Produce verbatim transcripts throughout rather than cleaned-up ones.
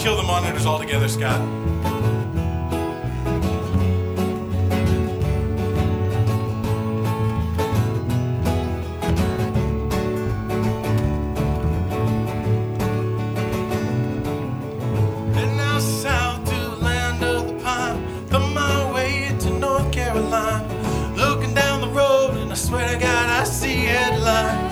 kill the monitors altogether, Scott. And now south to the land of the pine, on my way to North Carolina, looking down the road and I swear to God I see headlines.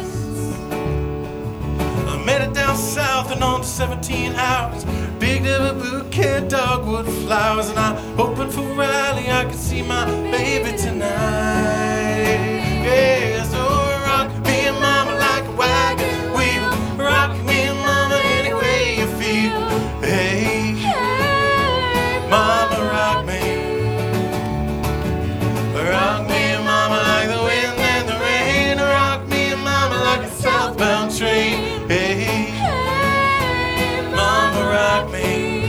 I'm headed down south and on to seventeen hours, picked up a bouquet of dogwood flowers, and I'm hoping for Riley I can see my baby tonight. Yeah, so rock me and mama like a wagon wheel, rock me and mama any way you feel. Hey, mama, rock me, rock me and mama like the wind and the rain, rock me and mama like a southbound train. Hey, mama, rock me.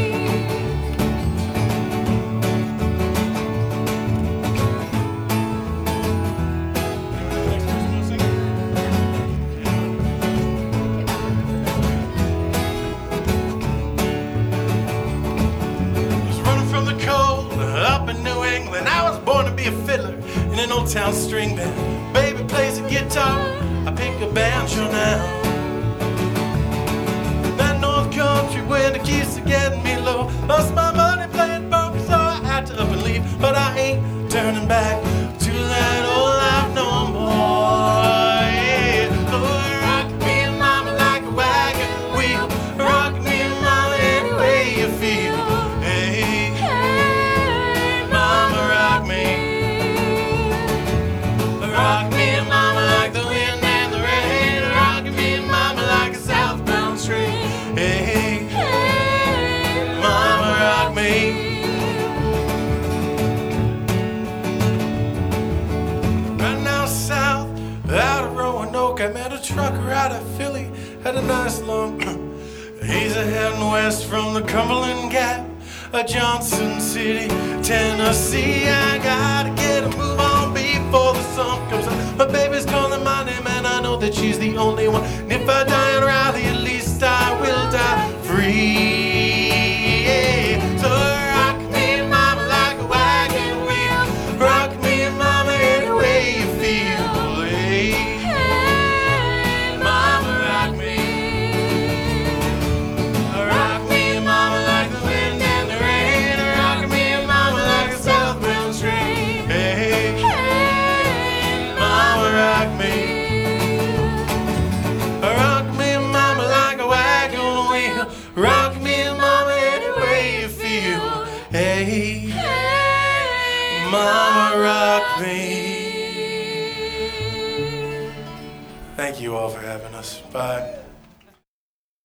Was running from the cold up in New England. I was born to be a fiddler in an old town string band. Baby plays the guitar, I pick a banjo now. That North Country where the keys are getting me low. Lost my money playing poker, so I had to up and leave. But I ain't turning back to that old life no more. Yeah. So rock me and mama like a wagon wheel, rock me and mama any way you feel. Hey, mama, rock me, rock me and mama like the wind and the rain, rock me and mama like a southbound train. Hey, mama, rock me. Right now south, out of Roanoke, I met a trucker out of Philly, had a nice long he's a heading west from the Cumberland Gap, a Johnson City, Tennessee. I gotta get a move on before the sun comes up. My baby's calling my name and I know that she's the only one. And if I die in Raleigh, at least I will die free. Yeah. So rock me and mama like a wagon wheel, rock me and mama any way you feel. Hey, mama, rock me, rock me and mama like the wind and the rain, rock me and mama like a southbound train. Hey, mama, rock me, rock me and mama like a wagon wheel, rock me and mama any way you feel. Hey, mama, rock me. Thank you all for having us. Bye.